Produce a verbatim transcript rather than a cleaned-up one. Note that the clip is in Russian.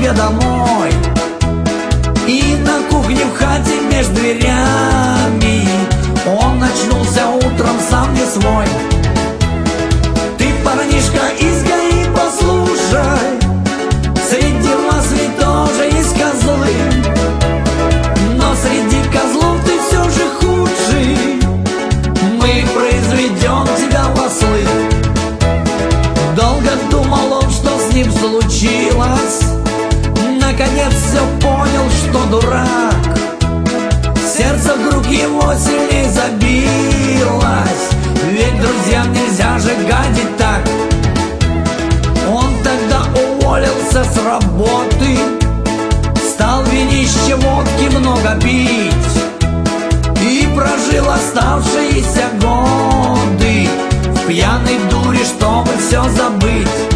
тебе домой. И на кухне в хате между дверями он очнулся утром сам не свой. Ты, парнишка из ГАИ, послушай, среди вас ведь тоже есть козлы, но среди козлов ты все же худший. Мы произведем тебя в ослы. Долго думал он, что с ним случилось, наконец все понял, что дурак. Сердце вдруг его сильней забилось, ведь друзьям нельзя же гадить так. Он тогда уволился с работы, стал винище водки много пить и прожил оставшиеся годы в пьяной дуре, чтобы все забыть.